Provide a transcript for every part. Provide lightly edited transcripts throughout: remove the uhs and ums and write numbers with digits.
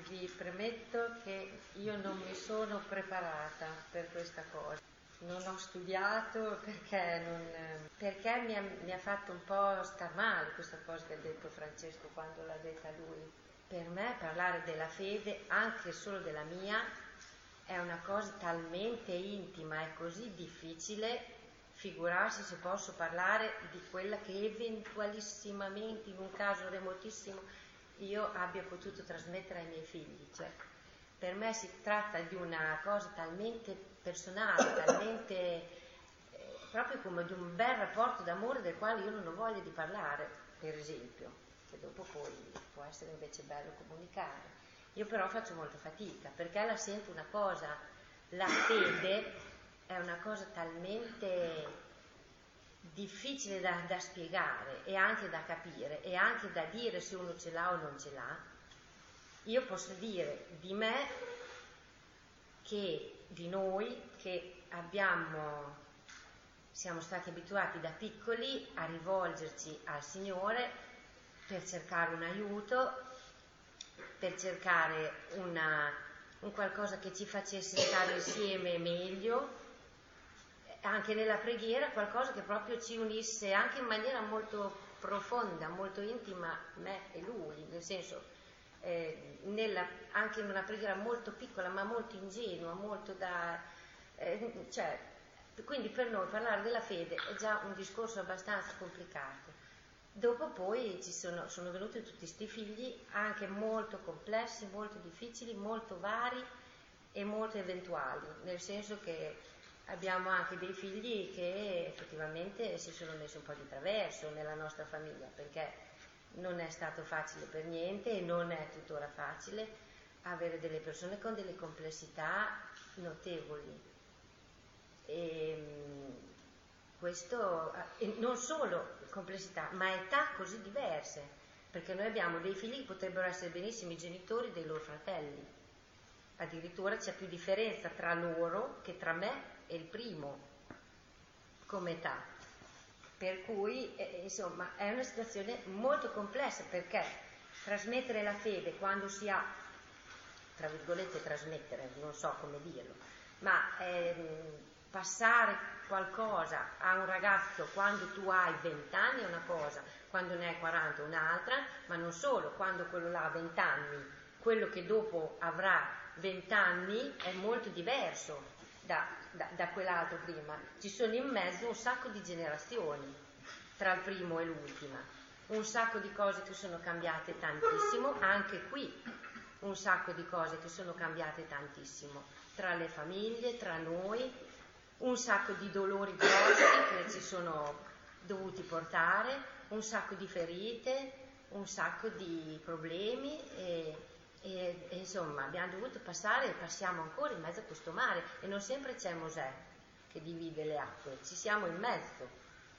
vi premetto che io non mi sono preparata per questa cosa. Non ho studiato perché mi ha fatto un po' star male questa cosa che ha detto Francesco quando l'ha detta lui. Per me parlare della fede, anche solo della mia, è una cosa talmente intima, è così difficile, figurarsi se posso parlare di quella che eventualissimamente, in un caso remotissimo, io abbia potuto trasmettere ai miei figli. Cioè, per me si tratta di una cosa talmente personale, talmente proprio come di un bel rapporto d'amore del quale io non ho voglia di parlare, per esempio, che dopo poi può essere invece bello comunicare. Io però faccio molta fatica, perché la sento una cosa, la fede è una cosa talmente difficile da spiegare e anche da capire e anche da dire se uno ce l'ha o non ce l'ha. Io posso dire di me, che di noi, che siamo stati abituati da piccoli a rivolgerci al Signore per cercare un aiuto, per cercare un qualcosa che ci facesse stare insieme meglio, anche nella preghiera qualcosa che proprio ci unisse anche in maniera molto profonda, molto intima, me e lui, nel senso anche in una preghiera molto piccola ma molto ingenua, molto quindi per noi parlare della fede è già un discorso abbastanza complicato. Dopo poi sono venuti tutti questi figli anche molto complessi, molto difficili, molto vari e molto eventuali, nel senso che abbiamo anche dei figli che effettivamente si sono messi un po' di traverso nella nostra famiglia, perché non è stato facile per niente e non è tuttora facile avere delle persone con delle complessità notevoli. Questo, non solo complessità, ma età così diverse, perché noi abbiamo dei figli che potrebbero essere benissimo i genitori dei loro fratelli, addirittura c'è più differenza tra loro che tra me e il primo come età, per cui insomma è una situazione molto complessa, perché trasmettere la fede quando si ha, tra virgolette trasmettere, non so come dirlo, ma passare qualcosa a un ragazzo quando tu hai 20 anni è una cosa, quando ne hai 40 è un'altra, ma non solo, quando quello là ha 20 anni, quello che dopo avrà 20 anni è molto diverso da quell'altro prima. Ci sono in mezzo un sacco di generazioni tra il primo e l'ultima, un sacco di cose che sono cambiate tantissimo, anche qui un sacco di cose che sono cambiate tantissimo tra le famiglie, tra noi, un sacco di dolori grossi che ci sono dovuti portare, un sacco di ferite, un sacco di problemi e insomma abbiamo dovuto passare e passiamo ancora in mezzo a questo mare, e non sempre c'è Mosè che divide le acque, ci siamo in mezzo.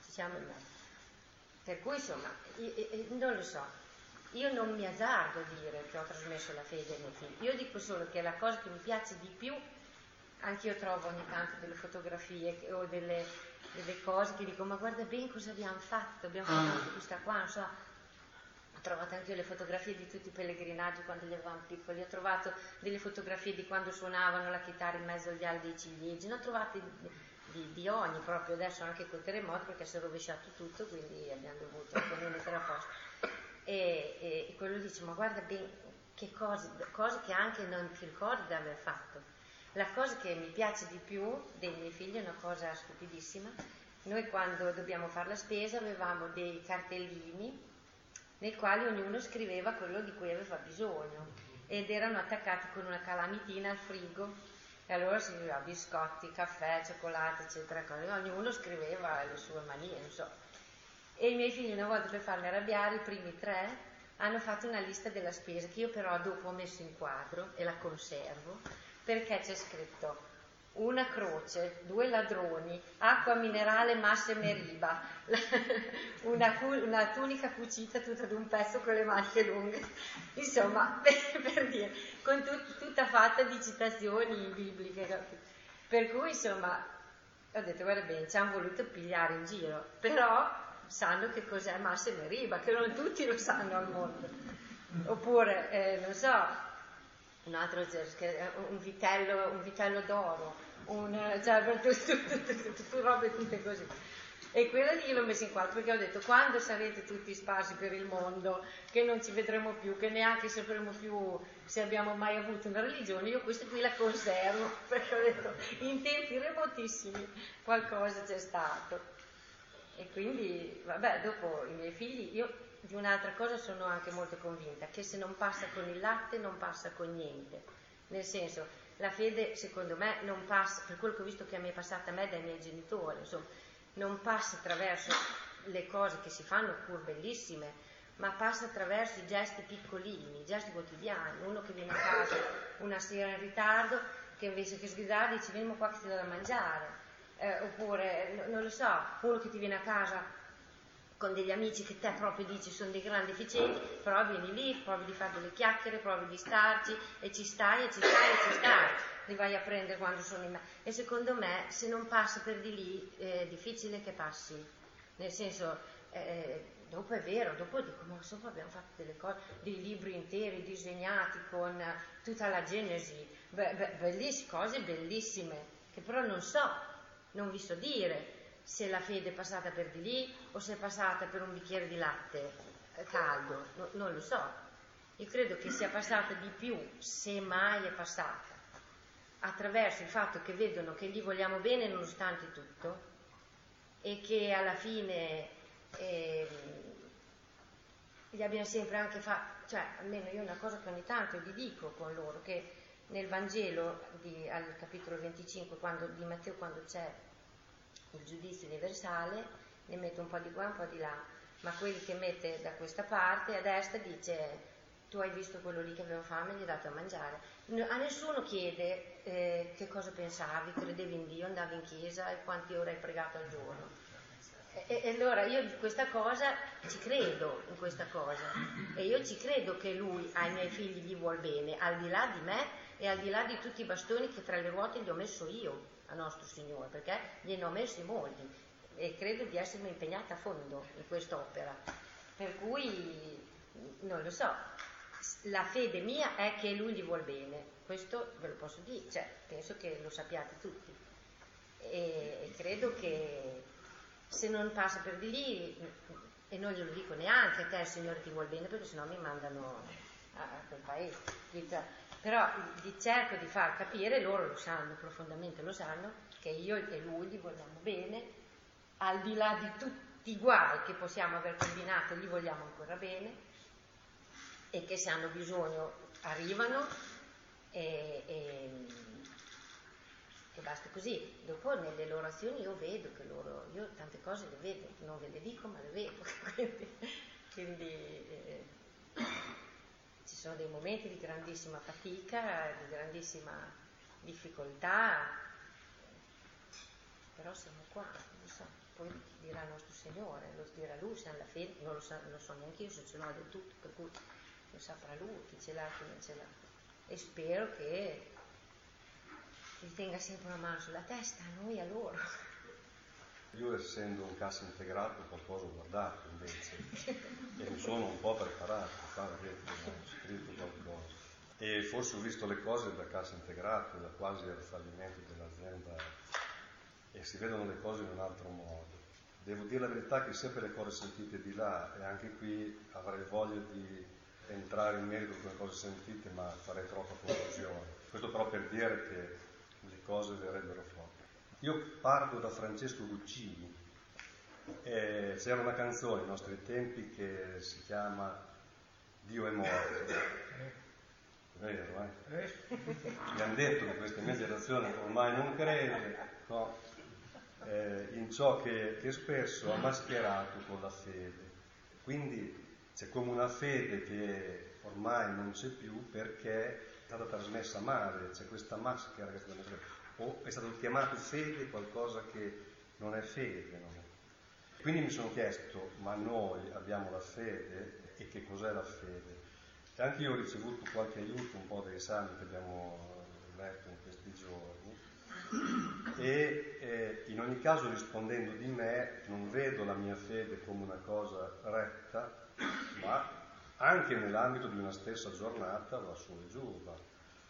Per cui insomma non lo so, io non mi azzardo a dire che ho trasmesso la fede ai miei figli, io dico solo che la cosa che mi piace di più, anche io trovo ogni tanto delle fotografie o delle cose che dico ma guarda bene cosa abbiamo fatto anche questa qua, non so. Ho trovato anche io le fotografie di tutti i pellegrinaggi quando li avevamo piccoli, ho trovato delle fotografie di quando suonavano la chitarra in mezzo agli ali dei ciliegi, ne ho trovate di ogni, proprio adesso anche col terremoto, perché si è rovesciato tutto, quindi abbiamo dovuto anche noi mettere a posto. E quello dice, ma guarda bene che cose che anche non ti ricordi di aver fatto. La cosa che mi piace di più dei miei figli è una cosa stupidissima. Noi quando dobbiamo fare la spesa avevamo dei cartellini nei quali ognuno scriveva quello di cui aveva bisogno ed erano attaccati con una calamitina al frigo, e allora si scriveva biscotti, caffè, cioccolato, eccetera, ognuno scriveva le sue manie, non so. E i miei figli, una volta, per farmi arrabbiare, i primi 3 hanno fatto una lista della spesa che io però dopo ho messo in quadro e la conservo, perché c'è scritto una croce, 2 ladroni, acqua minerale Massa e Meriba, una tunica cucita tutta d'un pezzo con le maniche lunghe, insomma, per dire, con tutta fatta di citazioni bibliche. Per cui insomma ho detto guarda bene, ci hanno voluto pigliare in giro, però sanno che cos'è Massa e Meriba, che non tutti lo sanno al mondo. Oppure non so, un altro un vitello d'oro, cioè tutte robe tutte così. E quella lì l'ho messa in quadro perché ho detto: quando sarete tutti sparsi per il mondo, che non ci vedremo più, che neanche sapremo più se abbiamo mai avuto una religione, io questa qui la conservo, perché ho detto in tempi remotissimi qualcosa c'è stato. E quindi, vabbè, dopo i miei figli, io di un'altra cosa sono anche molto convinta, che se non passa con il latte non passa con niente. Nel senso, la fede secondo me non passa, per quello che ho visto che mi è passata a me dai miei genitori, insomma, non passa attraverso le cose che si fanno, pur bellissime, ma passa attraverso i gesti piccolini, i gesti quotidiani. Uno che viene a casa una sera in ritardo, che invece che sgridare dice: vieni qua che ti do da mangiare. Oppure, non lo so, uno che ti viene a casa con degli amici che te proprio dici sono dei grandi deficienti, però vieni lì, provi di fare delle chiacchiere, provi di starci e ci stai, li vai a prendere quando sono in me. E secondo me se non passa per di lì è difficile che passi, nel senso, dopo è vero, dopo dico: ma sopra abbiamo fatto delle cose, dei libri interi disegnati con tutta la Genesi, bellissime cose, bellissime, che però non vi so dire se la fede è passata per di lì o se è passata per un bicchiere di latte caldo, non lo so. Io credo che sia passata di più, se mai è passata, attraverso il fatto che vedono che gli vogliamo bene nonostante tutto e che alla fine gli abbiamo sempre anche fatto, cioè almeno io una cosa che ogni tanto gli dico con loro, che nel Vangelo al capitolo 25 di Matteo, quando c'è il giudizio universale, ne mette un po' di qua, un po' di là, ma quelli che mette da questa parte, a destra dice: tu hai visto quello lì che aveva fame, gli hai dato a mangiare. A nessuno chiede che cosa pensavi, credevi in Dio, andavi in chiesa e quante ore hai pregato al giorno. E allora io di questa cosa ci credo, in questa cosa, e io ci credo che lui ai miei figli gli vuol bene, al di là di me e al di là di tutti i bastoni che tra le ruote gli ho messo io a nostro Signore, perché gliene ho messi molti e credo di essermi impegnata a fondo in quest'opera, per cui non lo so, la fede mia è che lui gli vuol bene, questo ve lo posso dire, cioè penso che lo sappiate tutti, e credo che se non passa per di lì, e non glielo dico neanche a te il Signore ti vuol bene, perché sennò mi mandano a quel paese, però cerco di far capire, loro lo sanno, profondamente lo sanno, che io e lui gli vogliamo bene, al di là di tutti i guai che possiamo aver combinato gli vogliamo ancora bene, e che se hanno bisogno arrivano, e basta così. Dopo nelle loro azioni io vedo che io tante cose le vedo, non ve le dico ma le vedo, quindi ci sono dei momenti di grandissima fatica, di grandissima difficoltà, però siamo qua, non so, poi dirà il nostro Signore, lo dirà lui se alla fine, non lo so neanche io se ce l'ho del tutto, per cui lo saprà lui, chi ce l'ha, chi non ce l'ha, e spero che gli tenga sempre una mano sulla testa, a noi e a loro. Io, essendo un cassa integrato, qualcosa ho guardato invece e mi sono un po' preparato, ho scritto qualcosa e forse ho visto le cose da cassa integrato, da quasi al fallimento dell'azienda, e si vedono le cose in un altro modo. Devo dire la verità che sia per le cose sentite di là, e anche qui avrei voglia di entrare in merito con le cose sentite, ma farei troppa confusione. Questo però per dire che le cose verrebbero fuori. Io parto da Francesco Guccini, c'era una canzone ai nostri tempi che si chiama Dio è morto, vero, Mi hanno detto che questa mia generazione ormai non crede, no? In ciò che spesso ha mascherato con la fede, quindi c'è come una fede che ormai non c'è più perché è stata trasmessa male, c'è questa maschera che è stata messa, o è stato chiamato fede qualcosa che non è fede, no? Quindi mi sono chiesto, ma noi abbiamo la fede e che cos'è la fede? E anche io ho ricevuto qualche aiuto un po' dai esami che abbiamo letto in questi giorni e in ogni caso, rispondendo di me, non vedo la mia fede come una cosa retta, ma anche nell'ambito di una stessa giornata va su e giù,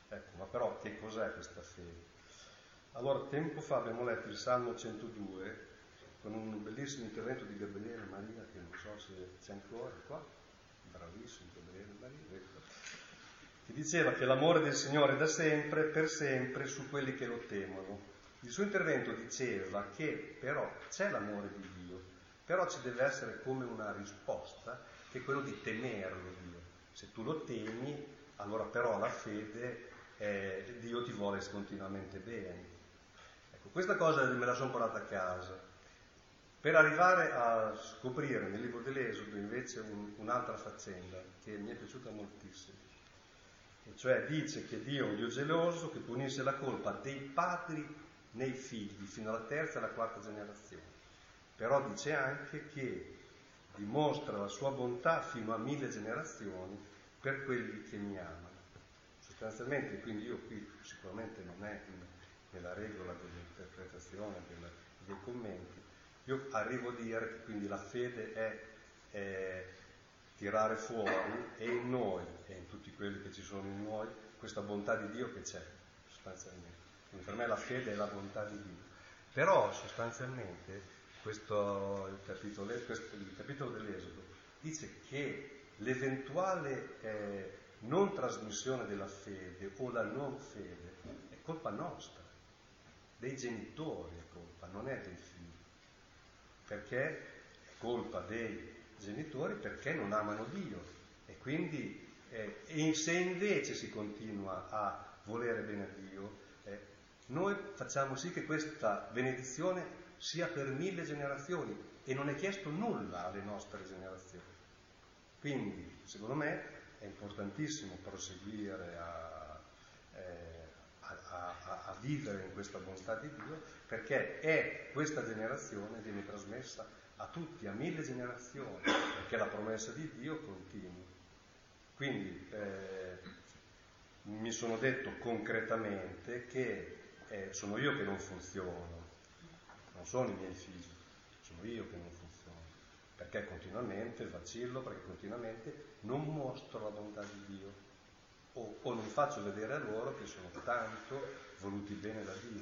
Ecco, ma però che cos'è questa fede? Allora, tempo fa abbiamo letto il Salmo 102 con un bellissimo intervento di Gabriele Maria, che non so se c'è ancora qua, bravissimo Gabriele Maria, ecco, che diceva che l'amore del Signore è da sempre, per sempre, su quelli che lo temono. Il suo intervento diceva che però c'è l'amore di Dio, però ci deve essere come una risposta, che è quello di temerlo Dio. Se tu lo temi, allora però la fede, Dio ti vuole continuamente bene. Ecco, questa cosa me la sono portata a casa, per arrivare a scoprire nel libro dell'Esodo invece un'altra faccenda che mi è piaciuta moltissimo. E cioè dice che Dio è un Dio geloso che punisce la colpa dei padri nei figli fino alla terza e alla quarta generazione. Però dice anche che dimostra la sua bontà fino a 1000 generazioni per quelli che mi amano. Sostanzialmente, quindi io qui sicuramente non è nella regola dell'interpretazione, dei commenti, io arrivo a dire che quindi la fede è tirare fuori, e in noi, e in tutti quelli che ci sono in noi, questa bontà di Dio che c'è, sostanzialmente. Quindi per me la fede è la bontà di Dio. Però sostanzialmente il capitolo dell'Esodo dice che l'eventuale non trasmissione della fede o la non fede è colpa nostra, dei genitori è colpa, non è dei figli. Perché è colpa dei genitori perché non amano Dio, e quindi se invece si continua a volere bene a Dio, noi facciamo sì che questa benedizione sia per 1000 generazioni, e non è chiesto nulla alle nostre generazioni. Quindi, secondo me, è importantissimo proseguire a vivere in questa bontà di Dio, perché questa generazione viene trasmessa a tutti, a 1000 generazioni, perché la promessa di Dio continua. Quindi mi sono detto concretamente che sono io che non funziono, non sono i miei figli, sono io che non funziono, perché continuamente vacillo, perché continuamente non mostro la bontà di Dio, o non faccio vedere a loro che sono tanto voluti bene da Dio.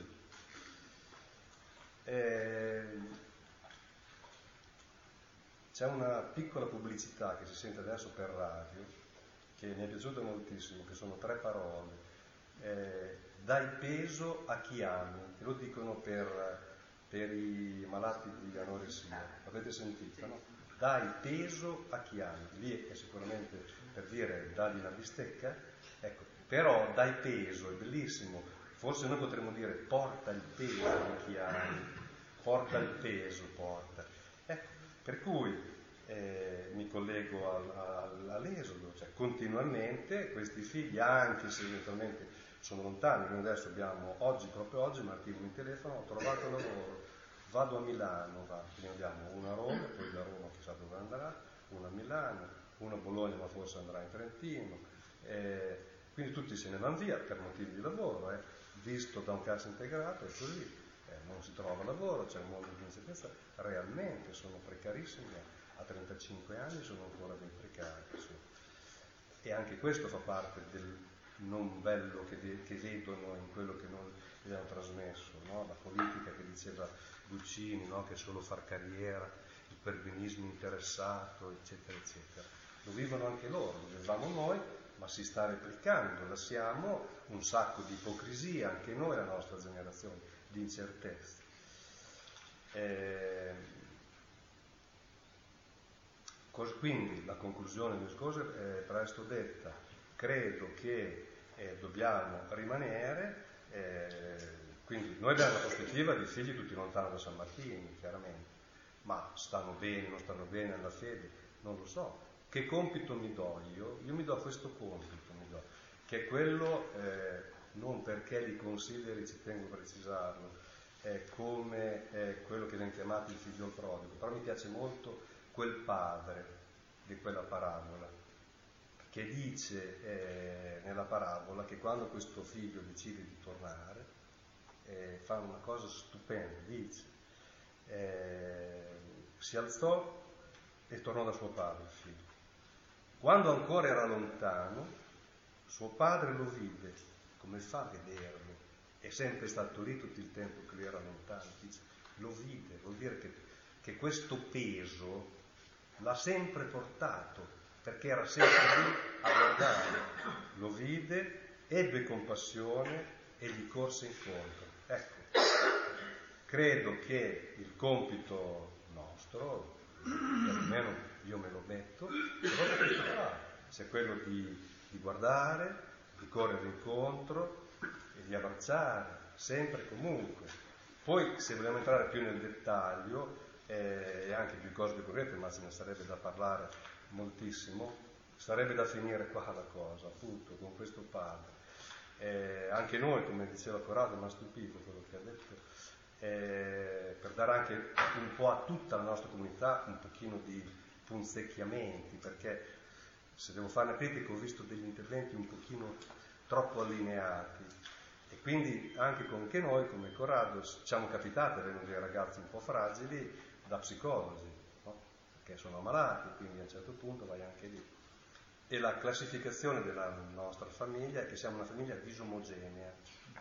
C'è una piccola pubblicità che si sente adesso per radio, che mi è piaciuta moltissimo, che sono 3 parole. Dai peso a chi ami, e lo dicono per i malati di anoressia. L'avete sentito, no? Dai peso a chi ami. Lì è sicuramente per dire dagli una bistecca, ecco, però dai peso, è bellissimo. Forse noi potremmo dire porta il peso di chi ami, porta il peso, porta. Ecco, per cui mi collego all'Esodo, cioè continuamente questi figli, anche se eventualmente sono lontani. Noi adesso proprio oggi mi attivo in telefono, ho trovato lavoro, vado a Milano, quindi andiamo uno a Roma, poi da Roma chissà dove andrà, uno a Milano, uno a Bologna, ma forse andrà in Trentino, quindi tutti se ne vanno via per motivi di lavoro, visto da un cassa integrato è così, non si trova lavoro, c'è un mondo di incertezza, realmente sono precarissimi, a 35 anni sono ancora dei precari, insomma. E anche questo fa parte del non bello che vedono in quello che non gli hanno trasmesso, no? La politica che diceva Guccini, no? Che è solo far carriera, il perbenismo interessato, eccetera, eccetera. Lo vivono anche loro, lo vivevamo noi, ma si sta replicando, lasciamo un sacco di ipocrisia, anche noi, la nostra generazione, di incertezza. Quindi la conclusione del discorso è presto detta. Credo che dobbiamo rimanere, quindi noi abbiamo la prospettiva di figli tutti lontano da San Martino, chiaramente, ma stanno bene, non stanno bene nella fede, non lo so. Che compito mi do io? Io mi do questo compito, che è quello, non perché li consideri, ci tengo a precisarlo, come quello che viene chiamato il figlio prodigo, però mi piace molto quel padre di quella parabola, che dice nella parabola che quando questo figlio decide di tornare, fa una cosa stupenda, dice, si alzò e tornò da suo padre il figlio. Quando ancora era lontano, suo padre lo vide come fa a vederlo? È sempre stato lì tutto il tempo che lui era lontano. Dice, lo vide, vuol dire che questo peso l'ha sempre portato, perché era sempre lì a guardare. Lo vide, ebbe compassione e gli corse incontro. Ecco, credo che il compito nostro, almeno io me lo metto, è proprio questo qua, sia quello di guardare, di correre incontro e di abbracciare, sempre e comunque. Poi, se vogliamo entrare più nel dettaglio, e anche più cose più concrete, ma ce ne sarebbe da parlare moltissimo, sarebbe da finire qua la cosa, appunto, con questo padre. Anche noi, come diceva Corrado, mi ha stupito quello che ha detto, per dare anche un po' a tutta la nostra comunità un pochino di punzecchiamenti, perché se devo fare una critica ho visto degli interventi un pochino troppo allineati, e quindi anche noi come Corrado ci siamo capitati avendo dei ragazzi un po' fragili da psicologi, no? Che sono malati, quindi a un certo punto vai anche lì. E la classificazione della nostra famiglia è che siamo una famiglia disomogenea,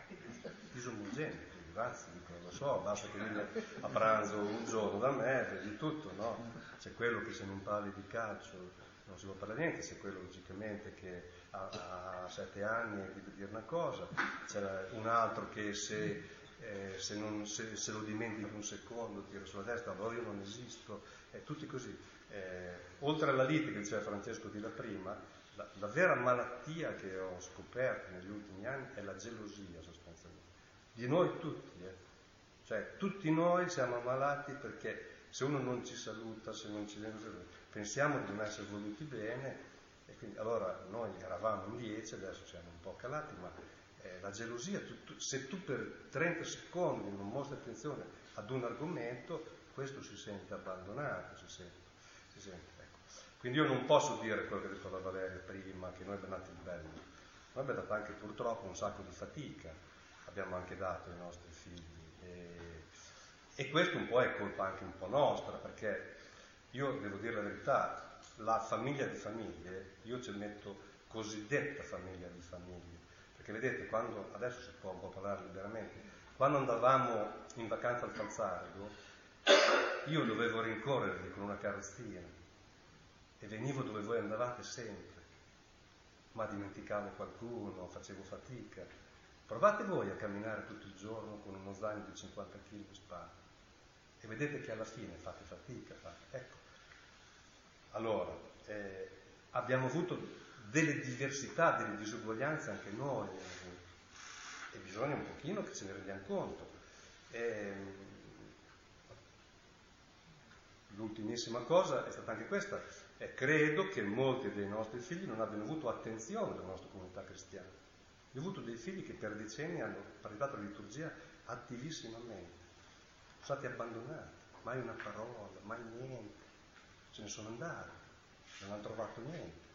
grazie, dico, lo so, basta che vieni a pranzo un giorno da me, vedi tutto, no? C'è quello che se non parli di calcio non si può parlare niente, c'è quello logicamente che ha 7 anni e deve dire una cosa, c'è un altro che se lo dimentichi un secondo tira sulla testa, allora io non esisto, tutti così. Oltre alla lite che diceva Francesco di là prima, la vera malattia che ho scoperto negli ultimi anni è la gelosia sostanzialmente, di noi tutti, cioè tutti noi siamo malati perché se uno non ci saluta, se non ci pensiamo di non essere voluti bene, e quindi allora noi eravamo in 10, adesso siamo un po' calati, ma la gelosia, se tu per 30 secondi non mostri attenzione ad un argomento, questo si sente abbandonato, si sente, ecco. Quindi io non posso dire quello che ha detto la Valeria prima, che noi abbiamo dato il bello, noi abbiamo dato anche purtroppo un sacco di fatica, abbiamo anche dato ai nostri figli, e questo un po' è colpa anche un po' nostra, perché io devo dire la verità, la famiglia di famiglie, io ci metto cosiddetta famiglia di famiglie, perché vedete, quando, adesso si può un po' parlare liberamente, quando andavamo in vacanza al Falzargo, io dovevo rincorrervi con una carrozzina e venivo dove voi andavate sempre, ma dimenticavo qualcuno, facevo fatica. Provate voi a camminare tutto il giorno con uno zaino di 50 kg in spalla e vedete che alla fine fate fatica. Ecco. Allora, abbiamo avuto delle diversità, delle disuguaglianze anche noi, e bisogna un pochino che ce ne rendiamo conto. L'ultimissima cosa è stata anche questa, credo che molti dei nostri figli non abbiano avuto attenzione dalla nostra comunità cristiana. Io ho avuto dei figli che per decenni hanno partecipato alla liturgia attivissimamente, sono stati abbandonati, mai una parola, mai niente, se ne sono andati, non hanno trovato niente.